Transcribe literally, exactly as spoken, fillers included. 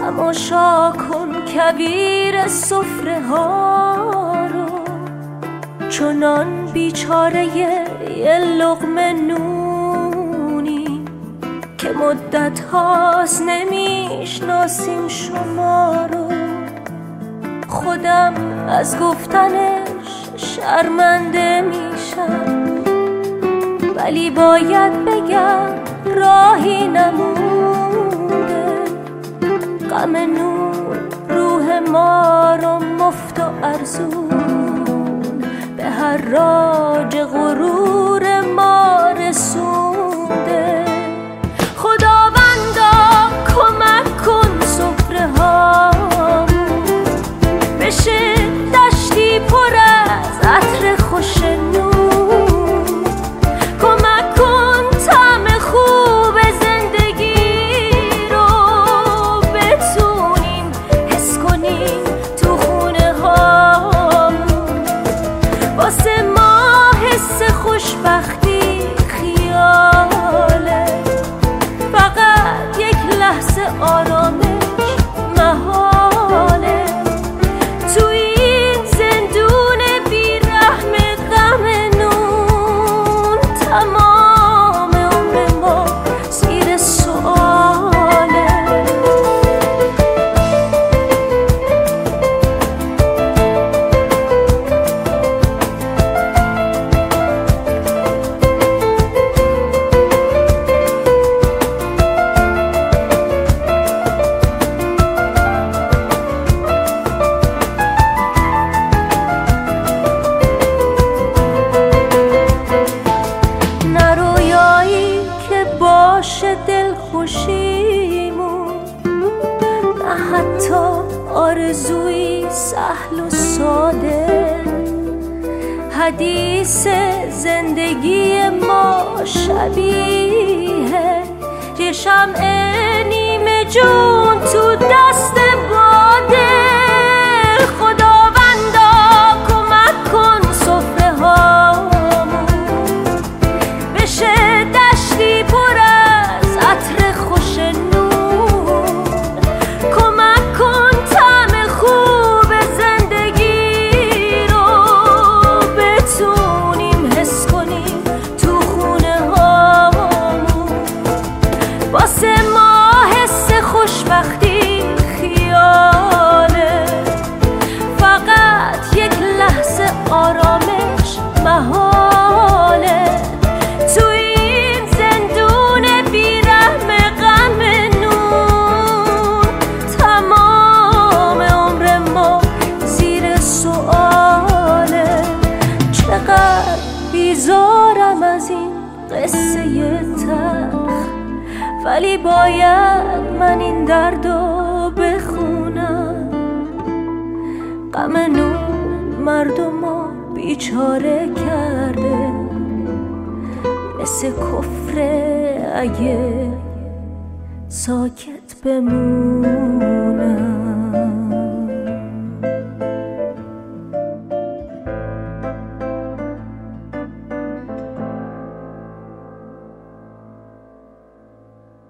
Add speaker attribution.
Speaker 1: تماشا کن کویر سفره ها رو، چنان بیچاره یه لقمه نونی که مدت هاست نمیشناسیم شما رو. خودم از گفتنش شرمنده میشم، ولی باید بگم راهی نمونده. غم نور روح ما رو مفت و ارزون به حراج غرور ما رسونده. خداوندا کمک کن سفره هامون بشه دشتی پر از عطر خوش نور. کمک کن طعم خوب زندگی رو بتونیم حس کنیم تو خونه هامون. واسه ما حس خوشبختی خیاله، فقط یک لحظه آرامش محاله. تو این زندون بیرحم غم نون تمام عمر ما زیر سؤاله. نه رویایی که باشه دل خوشیمون، نه حتی آرزوی سهل و ساده. حدیث زندگی ما شبیه یه شمع نیمه جون تو دست باده. خداوندا کمک کن سفره هامون بشه دشتی پر از عطر خوش نور. کمک کن طعم خوب زندگی رو بتونیم حس کنیم تو خونه هامون. واسه ما حس خوشبختی خیاله، فقط یک لحظه آرامش محاله. تو این زندون بیرحم غم نون تمام عمر ما زیر سؤاله. چقدر بیزارم از این قصه تلخ، ولی باید من این دردو بخونم. غم نون مردمو بیچاره کرده، مثل کفره اگه ساکت بمونم.